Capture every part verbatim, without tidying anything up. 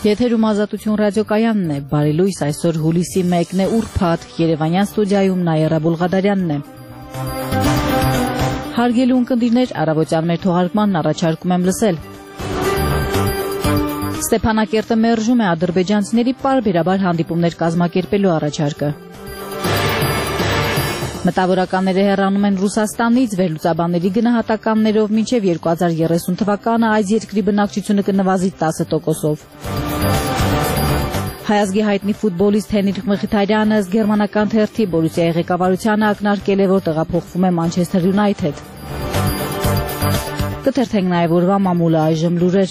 Եթերում Ազատություն ռադիոկայանն է, բարի լույս, այսօր հուլիսի մեկն է ուրբաթ, Երևանյան ստուդիայում Նաիրա Բուլղադարյանն է։ Հարգելի ունկնդիրներ, առավոտյան մեր թողարկմանն առաջարկում եմ լսել։ Ստեփանակերտը մերժում է ադրբեջանցիների պարբերաբար հանդիպումներ կազմակերպելու առաջարկը։ Մտավորականները հեռանում են Ռուսաստանից, վերլուծաբանների գնահատականներով մինչև երկու հազար երեսուն թվականը այս երկրի բնակչությունը կնվազի տասը տոկոսով։ Հայազգի հայտնի ֆուտբոլիստ Հենրիխ Մխիթարյանը գերմանական թերթի Բորուսիայի ղեկավարությանը ակնարկել է, որ տեղափոխվում է Մանչեսթեր Յունայթեդ։ Կթերթենք նաև օրվա մամուլը այժմ լուրեր։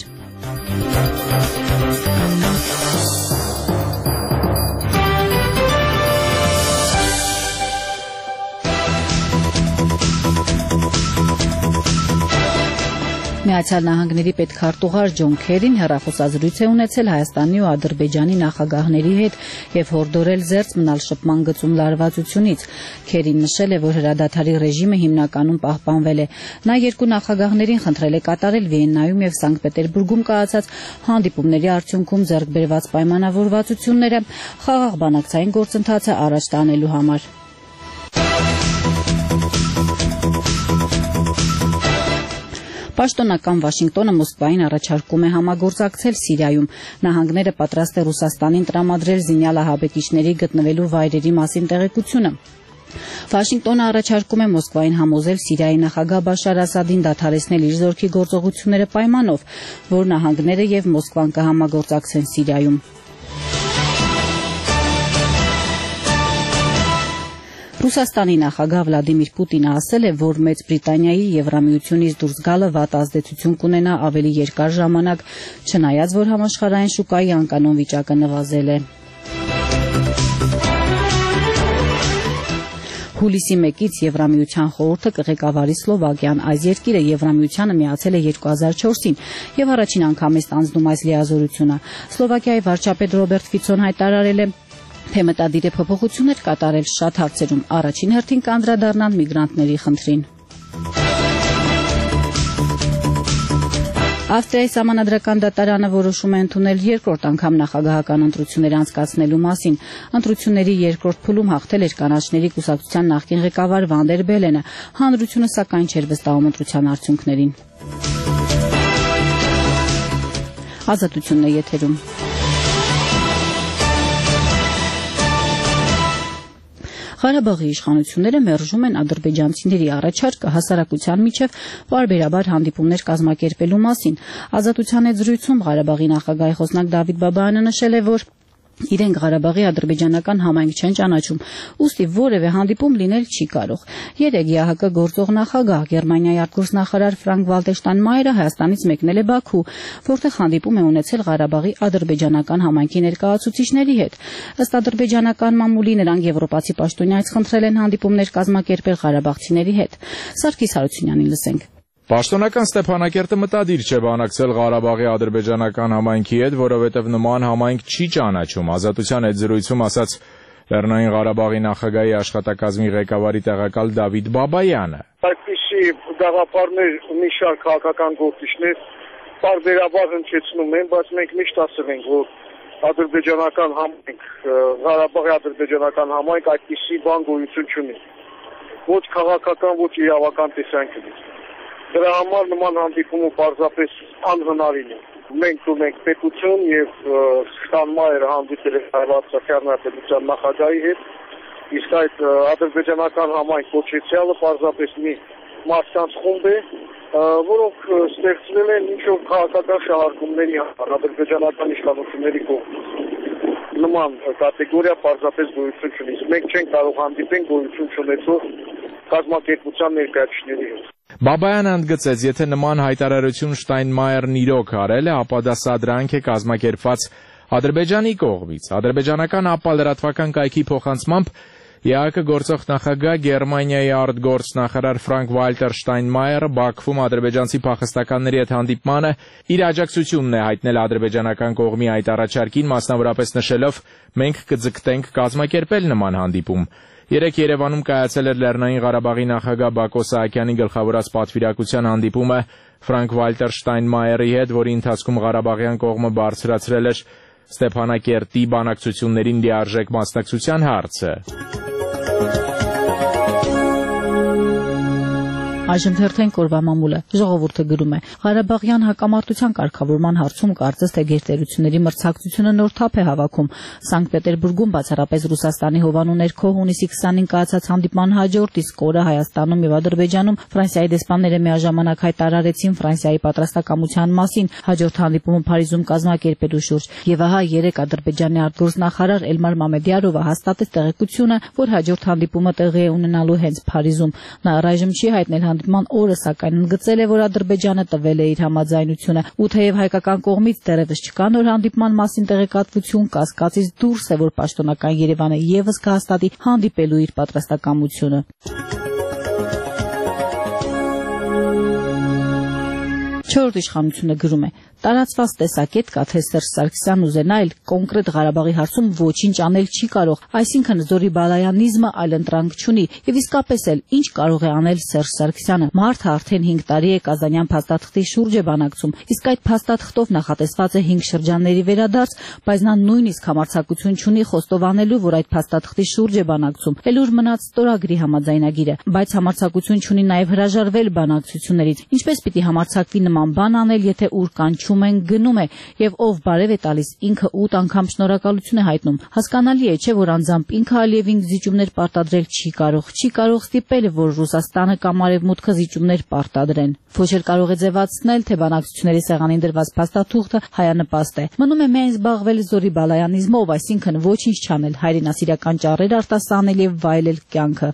Միացյալ Նահանգների պետքարտուղար Ջոն Քերին հեռախոսազրույց է ունեցել Հայաստանի ու Ադրբեջանի նախագահների հետ եւ հորդորել զերծ մնալ շփման գծում լարվածությունից։ Քերին նշել է, որ հրադադարի ռեժիմը հիմնականում պահպանվել է։ Նա երկու նախագահներին խնդրել է կատարել Վիեննայում եւ Սանկտ Պետերբուրգում կայացած հանդիպումների արդյունքում ձեռք բերված պայմանավորվածությունները խաղաղ բանակցային գործընթացը առաջ տանելու համար։ Պաշտոնական Վաշինգտոնը Մոսկվային առաջարկում է համագործակցել Սիրիայում։ Նահանգները պատրաստ է Ռուսաստանին տրամադրել զինյալ ահաբեկիչների գտնվելու վայրերի մասին տեղեկությունը։ Վաշինգտոնը առաջարկում է Մոսկվային համոզել Սիրիայի նախագահ Բաշար Ասադին դադարեցնել իր զորքի գործողությունները պայմանով, որ նահանգները եւ Մոսկվան կհամագործակցեն Սիրիայում։ Ռուսաստանի նախագահ Վլադիմիր Պուտինը ասել է, որ Մեծ Բրիտանիայի Եվրամիությունից դուրս գալը վատ ազդեցություն կունենա ավելի երկար ժամանակ, չնայած որ համաշխարհային շուկայի անկանոն վիճակը նվազել է։ Հուլիսի մեկից Եվրամիության խորհուրդը կղեկավարի Սլովակիան։ Այս երկիրը Եվրամիությանը միացել է երկու հազար չորսին եւ առաջին անգամ է ստանձնում այս լիազորությունը։ Սլովակիայի վարչապետ Ռոբերտ Ֆիցոն հայտարարել է, թե մտադիր է փոփոխություններ կատարել շատ հարցերում, առաջին հերթին կանդրադառնան միգրանտների խնդրին։ Ավստրիայի սահմանադրական դատարանը որոշում է ընդունել երկրորդ անգամ նախագահական ընտրություններ անցկացնելու մասին։ Ընտրությունների երկրորդ փուլում հաղթել էր կանաչների կուսակցության նախկին ղեկավար Վանդեր Բելենը։ Հանրությունը սակայն չէր վստահում ընտրության արդյունքներին։ Ազատությունն է եթերում։ Ղարաբաղի իշխանությունները մերժում են ադրբեջանցիների առաջարկը հասարակության միջև պարբերաբար հանդիպումներ կազմակերպելու մասին։ Ազատության հետ զրույցում Ղարաբաղի նախագահի խոսնակ Դավիթ Բաբայանը նշել է, որ իրենք Ղարաբաղի ադրբեջանական համայնք չեն ճանաչում, ուստի որևէ հանդիպում լինել չի կարող։ Երեկ ԵԱՀԿ գործող նախագահ Գերմանիայի արտգործնախարար Ֆրանկ Վալտեր Շտայնմայերը Հայաստանից մեկնել է Բաքու, որտեղ հանդիպում է ունեցել Ղարաբաղի ադրբեջանական համայնքի ներկայացուցիչների հետ։ Ըստ ադրբեջանական մամուլի նրանք եվրոպացի պաշտոնյայից խնդրել են հանդիպումներ կազմակերպել ղարաբաղցիների հետ։ Սարգիս Հարությունյանին լսենք։ Պաշտոնական Ստեփանակերտը մտադիր չէ բանակցել Ղարաբաղի ադրբեջանական համայնքի հետ, որովհետև նման համայնք չի ճանաչում։ Ազատության հետ զրույցում ասաց Լեռնային Ղարաբաղի նախագահի աշխատակազմի ղեկավարի տեղակալ Դավիթ Բաբայանը։ Այդպիսի գաղափարներ մի շարք քաղաքական գործիչներ պարբերաբար հնչեցնում են, բայց մենք միշտ ասել ենք, որ ադրբեջանական համայնք, Ղարաբաղի ադրբեջանական համայնք այդպիսի բան գոյություն չունի։ Ոչ քաղաքական, ոչ իրավական տեսանկյունից։ Դրա համար նման հանդիպումը պարզապես անհնարին է։ Մենք ունենք պետություն եւ Շտայնմայերը հանդիպել է Արցախյան պետության նախագահի հետ, իսկ այդ ադրբեջանական համայնք կոչեցյալը պարզապես մի մարդկանց խումբ է, որոնք ստեղծվել են ինչ-որ քաղաքական շահարկումների համար ադրբեջանական իշխանությունների կողմից։ Նման կատեգորիա պարզապես գոյություն չունի։ Մենք չենք կարող հանդիպել գոյություն չունեցող կազմակերպության ներկայացուցիչների հետ։ Բաբայանը ընդգծեց, եթե նման հայտարարություն Շտայնմայերն իրոք արել է, ապա դա սադրանք է կազմակերպված Ադրբեջանի կողմից։ Ադրբեջանական ԱՊԱ լրատվական կայքի փոխանցմամբ ԵԱՀԿ գործող նախագահ Գերմանիայի արտգործնախարար Ֆրանկ Վալտեր Շտայնմայերը Բաքվում ադրբեջանցի փախստականների հետ հանդիպմանը իր աջակցությունն է հայտնել ադրբեջանական կողմի այդ առաջարկին, մասնավորապես նշելով. «Մենք կձգտենք կազմակերպել նման հանդիպում»։ Երեկ Երևանում կայացել էր Լեռնային Ղարաբաղի նախագահ Բակո Սահակյանի գլխավորած պատվիրակության հանդիպումը Ֆրանկ Վալտեր Շտայնմայերի հետ, որի ընթացքում ղարաբաղյան կողմը բարձրացրել էր Ստեփանակերտի բանակցություններին լիարժեք մասնակցության հարցը։ Այժմ թերթենք օրվա մամուլը։ Ժողովուրդը գրում է. Ղարաբաղյան հակամարտության կարգավորման հարցում կարծես թե գերտերությունների մրցակցությունը նոր թափ է հավաքում։ Սանկտ Պետերբուրգում բացառապես Ռուսաստանի հովանու ներքո հունիսի քսանին կայացած հանդիպման հաջորդ իսկ օրը Հայաստանում եւ Ադրբեջանում Ֆրանսիայի դեսպանները միաժամանակ հայտարարեցին Ֆրանսիայի պատրաստակամության մասին հաջորդ հանդիպումը Փարիզում կազմակերպելու շուրջ։ Եվ ահա երեք Ադրբեջանի արտգործնախարար Էլմար Մամեդյարովը հաստատեց տեղեկությունը, որ հաջորդ հանդիպումը տեղի է ունենալու հենց Փարիզում։ Նա առայժմ չի հայտնել հանդիպման օրը, սակայն ընդգծել է, որ Ադրբեջանը տվել է իր համաձայնությունը։ Ու թեև հայկական կողմից դեռևս չկա նոր հանդիպման մասին տեղեկատվություն, կասկածից դուրս է, որ պաշտոնական Երևանը եւս կհաստատի հանդիպելու իր պատրաստակամությունը։ Չորրորդ իշխանությունը գրում է. տարածված տեսակետ կա, թե Սերժ Սարգսյանն ուզենա էլ կոնկրետ Ղարաբաղի հարցում ոչինչ անել չի կարող, այսինքն զորի բալայանիզմը այլընտրանք չունի, եւ իսկապես էլ ինչ կարող է անել Սերժ Սարգսյանը։ Մարդը արդեն հինգ տարի է Կազանյան փաստաթղթի շուրջ է բանակցում, իսկ այդ փաստաթղթով նախատեսված է հինգ շրջանների վերադարձ, բայց նա նույնիսկ համարձակություն չունի խոստովանելու, որ այդ փաստաթղթի շուրջ է բանակցում։ Էլ ուր մնաց ստորագրի համաձայնագիրը, բայց համարձակություն չունի նաեւ հրաժարվել բանակցություններից։ Ինչպես պիտի համարձակվի նման բան անել, եթե ուր կանչում են գնում է, եւ ով բարև է տալիս ինքը ութ անգամ շնորհակալություն է հայտնում։ Հասկանալի է, չէ՞ որ անձամբ ինքը Ալիևին զիջումներ պարտադրել չի կարող, չի կարող ստիպել, որ Ռուսաստանը կամ Արևմուտքը զիջումներ պարտադրեն։ Ոչ էլ կարող է ձևացնել, թե բանակցությունների սեղանին դրված փաստաթուղթը հայանպաստ է։ Մնում է միայն զբաղվել զորի բալայանիզմով, այսինքն ոչինչ չանել, հայրենասիրական ճառեր արտասանել եւ վայելել կյանքը։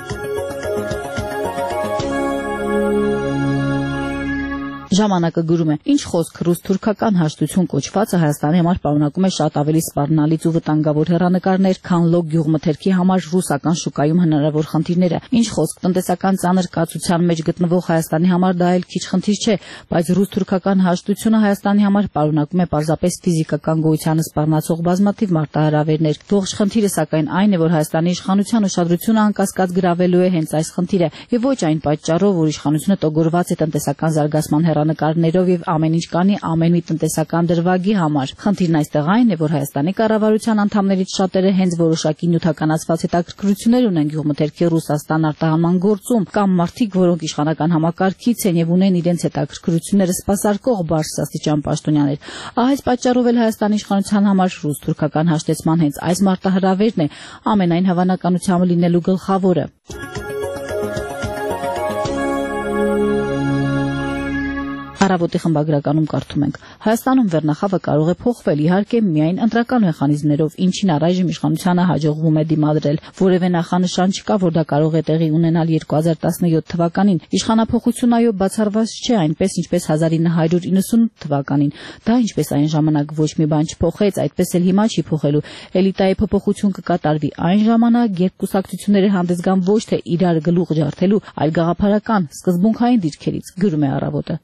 Ժամանակը գրում է. ինչ խոսք ռուս-թուրքական հաշտություն կոչվածը Հայաստանի համար պարունակում է շատ ավելի սպառնալից ու վտանգավոր հեռանկարներ, քան լոկ գյուղմթերքի համար ռուսական շուկայում հնարավոր խնդիրները։ Ինչ խոսք տնտեսական ծանր կացության մեջ գտնվող Հայաստանի համար դա էլ քիչ խնդիր չէ, բայց ռուս-թուրքական հաշտությունը Հայաստանի համար պարունակում է պարզապես ֆիզիկական գոյությանը սպառնացող բազմաթիվ մարտահրավերներ։ Ողջ խնդիրը սակայն այն է, որ Հայաստանի իշխանության ուշադրությունը անկասկած գրավելու է հենց այս խնդիրը, եւ ոչ այն պատճառով, որ իշխանությունը տոգորված է տնտեսական զարգացման հեռանկարներով եւ ամեն ինչ կանի ամեն մի տնտեսական դրվագի համար։ Խնդիրն այստեղ այն է, որ Հայաստանի կառավարության անդամներից շատերը հենց որոշակի նյութականացված հետաքրքրություններ ունեն գյուղմթերքի Ռուսաստան արտահանման գործում, կամ մարդիկ, որոնք իշխանական համակարգից են եւ ունեն իրենց հետաքրքրությունները սպասարկող բարձրաստիճան պաշտոնյաներ։ Այս պատճառով էլ Հայաստանի իշխանության համար ռուս-թուրքական հաշտեցման հենց այս մարտահրավերն է ամենայն հավանականությամբ լինելու գլխավորը։ Առավոտի խմբագրականում կարդում ենք. Հայաստանում վերնախավը կարող է փոխվել, իհարկե միայն ընտրական մեխանիզմներով, ինչին առայժմ իշխանությանը հաջողվում է դիմադրել։ Որևէ նախանշան չկա, որ դա կարող է տեղի ունենալ երկու հազար տասնյոթ թվականին։ Իշխանափոխությունը այո բացառված չէ, այնպես ինչպես հազար ինը հարյուր իննսունութ թվականին։ Դա ինչպես այն ժամանակ ոչ մի բան չփոխեց, այդպես էլ հիմա չի փոխելու։ Էլիտայի փոփոխություն կկատարվի այն ժամանակ, երբ կուսակցությունները հանդես գան ոչ թե իրար գլուխ ջարդելու, այլ գաղափարական, սկզբունքային դիրքերից, գրում է Առավոտը։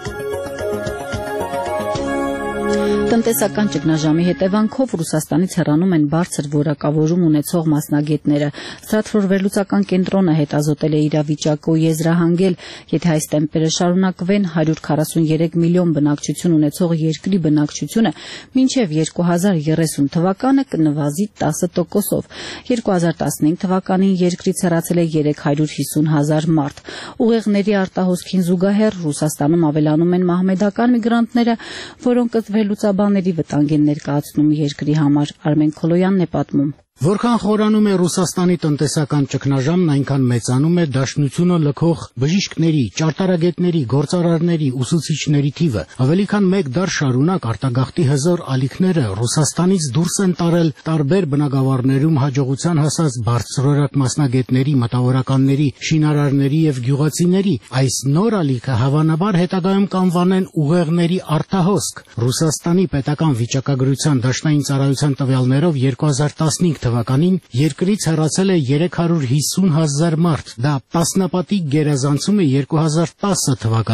Տնտեսական ճգնաժամի հետևանքով Ռուսաստանից հեռանում են բարձր որակավորում ունեցող մասնագետները։ Ստրատֆորդ վերլուծական կենտրոնը հետազոտել է իրավիճակը ու եզրահանգել, եթե այս տեմպերը շարունակվեն, հարյուր քառասունյերեք միլիոն բնակչություն ունեցող երկրի բնակչությունը մինչև երկու հազար երեսուն թվականը կնվազի տասը տոկոսով։ երկու հազար տասնհինգ թվականին երկրից հեռացել է երեք հարյուր հիսուն հազար մարդ։ Ուղեղների արտահոսքին զուգահեռ Ռուսաստանում ավելանում են մահմեդական միգրանտները, որոնք ըստ վերլուծաբանների վտանգ են ներկայացնում երկրի համար։ Արմեն Քոլոյանն է պատմում։ Որքան խորանում է Ռուսաստանի տնտեսական ճգնաժամն, այնքան մեծանում է դաշնությունը լքող բժիշկների, ճարտարագետների, գործարարների, ուսուցիչների թիվը։ Ավելի քան մեկ դար շարունակ արտագաղթի հզոր ալիքները Ռուսաստանից դուրս են տարել տարբեր բնակավարներում հաջողության հասած բարձրորակ մասնագետների, մտավորականների, շինարարների եւ գյուղացիների։ Այս նոր ալիքը հավանաբար հետագայում կանվանեն ուղեղների արտահոսք։ Ռուսաստանի պետական վիճակագրության դաշնային ծառայության տվյալներով երկու հազար տասնհինգ թվականին երկրից հեռացել է երեք հարյուր հիսուն հազար մարդ։ Դա տասնապատիկ գերազանցում է երկու հազար տասը թվականի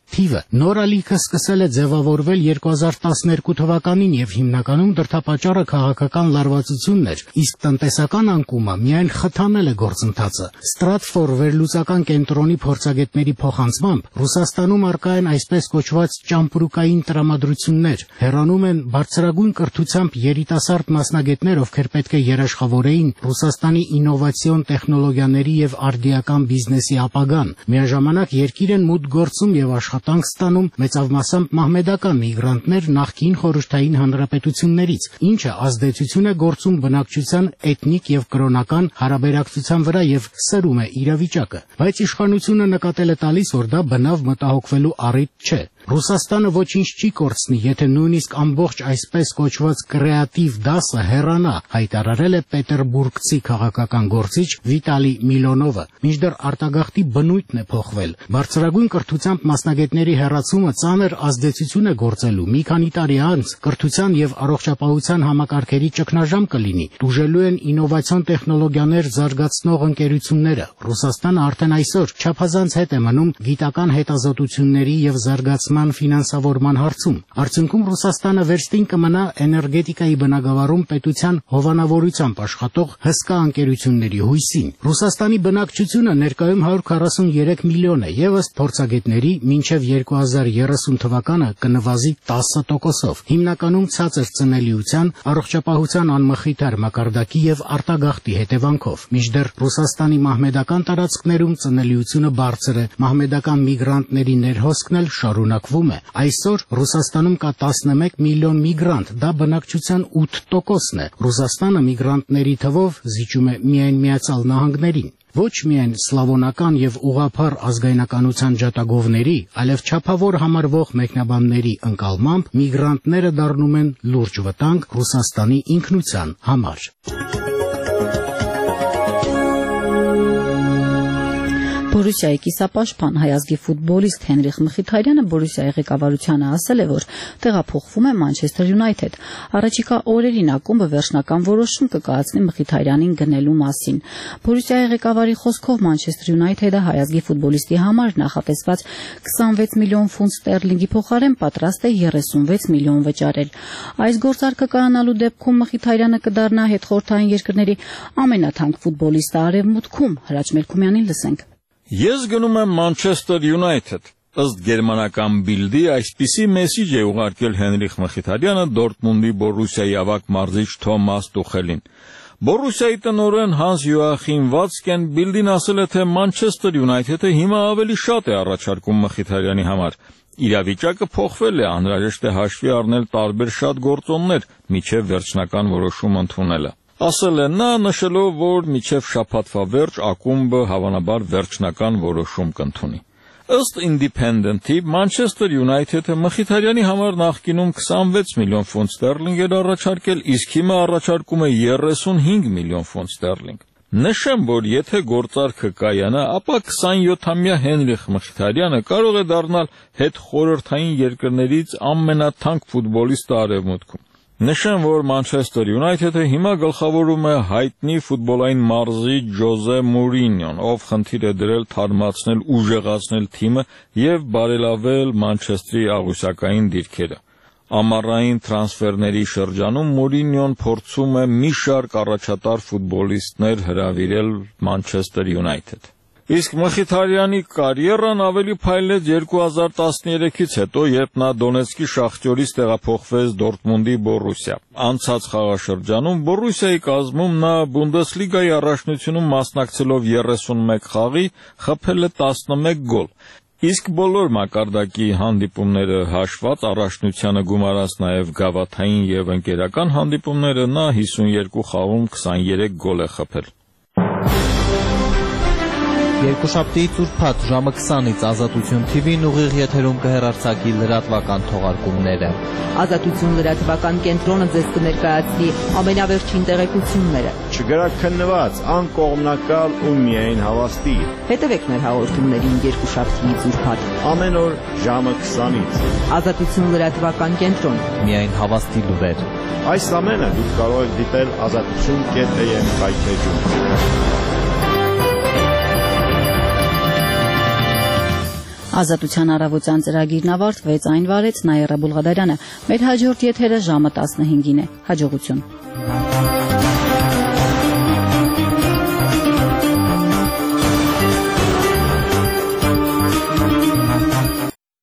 թիվը։ Նոր ալիքը սկսել է ձևավորվել երկու հազար տասներկու թվականին եւ հիմնականում դրդապատճառը քաղաքական լարվածությունն էր, իսկ տնտեսական անկումը միայն խթանել է գործընթացը։ Stratfor վերլուծական կենտրոնի փորձագետների փոխանցմամբ Ռուսաստանում առկա են այսպես կոչված ճամպրուկային տրամադրություններ, հեռանում են բարձրագույն կրթությամբ երիտասարդ մասնագետներ, ովքեր պետք է երաշխավորեին Ռուսաստանի ինովացիոն տեխնոլոգիաների եւ արդիական բիզնեսի ապագան։ Միաժամանակ երկիր են մուտք գործում եւ աշխատանք ստանում մեծամասամբ մահմեդական միգրանտներ նախկին խորհրդային հանրապետություններից, ինչը ազդեցություն է գործում բնակչության էթնիկ եւ կրոնական հարաբերակցության վրա եւ սրում է իրավիճակը։ Բայց իշխանությունը նկատել է տալիս, որ դա բնավ մտահոգվելու առիթ չէ։ Ռուսաստանը ոչինչ չի կորցնի, եթե նույնիսկ ամբողջ այսպես կոչված կրեատիվ դասը հեռանա, հայտարարել է պետերբուրգցի քաղաքական գործիչ Վիտալի Միլոնովը։ Մինչդեռ արտագաղթի բնույթն է փոխվել։ Բարձրագույն կրթությամբ մասնագետների հեռացումը ծանր ազդեցություն է գործելու։ Մի քանի տարի անց կրթության եւ առողջապահության համակարգերի ճգնաժամ կլինի։ Տուժելու են ինովացիոն տեխնոլոգիաներ զարգացնող ընկերությունները։ Ռուսաստանը արդեն այսօր չափազանց հետ է մնում գիտական հետազոտությունների եւ զարգացման ֆինանսավորման հարցում։ Արդյունքում Ռուսաստանը վերստին կմնա էներգետիկայի բնագավառում պետության հովանավորությամբ աշխատող հսկա ընկերությունների հույսին։ Ռուսաստանի բնակչությունը ներկայում հարյուր քառասուններեք միլիոն է եւ ըստ փորձագետների մինչեւ երկու հազար երեսուն թվականը կնվազի տասը տոկոսով, հիմնականում ցածր ծնելիության, առողջապահության անմխիթար մակարդակի եւ արտագաղթի հետևանքով։ Մինչդեռ Ռուսաստանի մահմեդական տարածքներում ծնելիությունը բարձր է, մահմեդական միգրանտների ներհոսքն էլ շարունակ է։ Այսօր Ռուսաստանում կա տասնմեկ միլիոն միգրանտ, դա բնակչության ութ տոկոսն է։ Ռուսաստանը միգրանտների թվով զիջում է միայն Միացյալ Նահանգներին։ Ոչ միայն սլավոնական եւ ուղղափառ ազգայնականության ջատագովների, այլև չափավոր համարվող մեկնաբանների ընկալմամբ միգրանտները դառնում են լուրջ վտանգ Ռուսաստանի ինքնության համար։ Բորուսիայի կիսապաշտպան հայազգի ֆուտբոլիստ Հենրիխ Մխիթարյանը Բորուսիայի ղեկավարությանը ասել է, որ տեղափոխվում է Մանչեսթեր Յունայթեդ։ Առաջիկա օրերին ակումբը վերջնական որոշում կկայացնի Մխիթարյանին գնելու մասին։ Բորուսիայի ղեկավարի խոսքով Մանչեսթեր Յունայթեդը հայազգի ֆուտբոլիստի համար նախատեսված քսանվեց միլիոն ֆունտ ստերլինգի փոխարեն պատրաստ է երեսունվեց միլիոն վճարել։ Այս գործարքը կայանալու դեպքում Մխիթարյանը կդառնա հետխորհրդային երկրների ամենաթանկ ֆուտբոլիստը Արևմուտքում։ Հրաչ Մելքումյանին լսենք։ Ես գնում եմ Մանչեսթեր Յունայթեդ։ Ըստ գերմանական Բիլդի այսպիսի մեսիջ է ուղարկել Հենրիխ Մխիթարյանը Դորտմունդի Բորուսիայի ավագ մարզիչ Թոմաս Տուխելին։ Բորուսիայի տնօրեն Հանս Յոախիմ Վացկեն Բիլդին ասել է, թե Մանչեսթեր Յունայթեդը հիմա ավելի շատ է առաջարկում Մխիթարյանի համար։ Իրավիճակը փոխվել է, անհրաժեշտ է հաշվի առնել տարբեր շատ գործոններ, միջև վերջնական որոշում ընդունելը։ Ասել է նա, նշելով, որ միջև շաբաթվա վերջ ակումբը հավանաբար վերջնական որոշում կընդունի։ Ըստ Independent-ի Մանչեսթեր Յունայթեդը Մխիթարյանի համար նախկինում քսանվեց միլիոն ֆունտ ստերլինգ էր առաջարկել, իսկ հիմա առաջարկում է երեսունհինգ միլիոն ֆունտ ստերլինգ։ Նշեմ, որ եթե գործարքը կայանա, ապա քսանյոթամյա Հենրիխ Մխիթարյանը կարող է դառնալ հետխորհրդային երկրներից ամենաթանկ ֆուտբոլիստը Արևմուտքում։ Նշեմ, որ Մանչեսթեր Յունայթեդը հիմա գլխավորում է հայտնի ֆուտբոլային մարզիչ Ջոզե Մուրինյոն, ով խնդիր է դրել թարմացնել, ուժեղացնել թիմը եւ բարելավել Մանչեստրի աղյուսակային դիրքերը։ Ամառային տրանսֆերների շրջանում Մուրինյոն փորձում է մի շարք առաջատար ֆուտբոլիստներ հրավիրել Մանչեսթեր Յունայթեդ։ Իսկ Մխիթարյանի կարիերան ավելի փայլեց երկու հազար տասներեքից հետո, երբ նա Դոնեցկի Շախտյորից տեղափոխվեց Դորտմունդի Բորուսիա։ Անցած խաղաշրջանում Բորուսիայի կազմում նա Բունդեսլիգայի առաջնությունում մասնակցելով երեսունմեկ խաղի խփել է տասնմեկ գոլ։ Իսկ բոլոր մակարդակի հանդիպումները հաշված առաջնությանը գումարած նաև գավաթային եւ ընկերական հանդիպումները նա հիսունյոթ խաղում քսաներեք գոլ է խփել։ Երկուշաբթիից ուրբաթ ժամը քսանից Ազատություն թիվին ուղիղ եթերում կհեռարձակի լրատվական թողարկումները։ Ազատություն լրատվական կենտրոնը ձեզ կներկայացնի ամենավերջին տեղեկությունները։ Չգրաքննված, անկողմնակալ ու միայն հավաստի։ Հետևեք մեր հաղորդումներին երկուշաբթիից ուրբաթ ամեն օր ժամը քսանից։ Ազատություն լրատվական կենտրոն։ Միայն հավաստի լուրեր։ Այս ամենը դուք կարող եք դիտել ազատություն կետ է եմ հայթեջում։ Ազատության առավոտյան ծրագիրն ավարտվեց, այն վարեց Նաիրա Բուլղադարյանը։ Մեր հաջորդ եթերը ժամը տասնհինգին է։ Հաջողություն։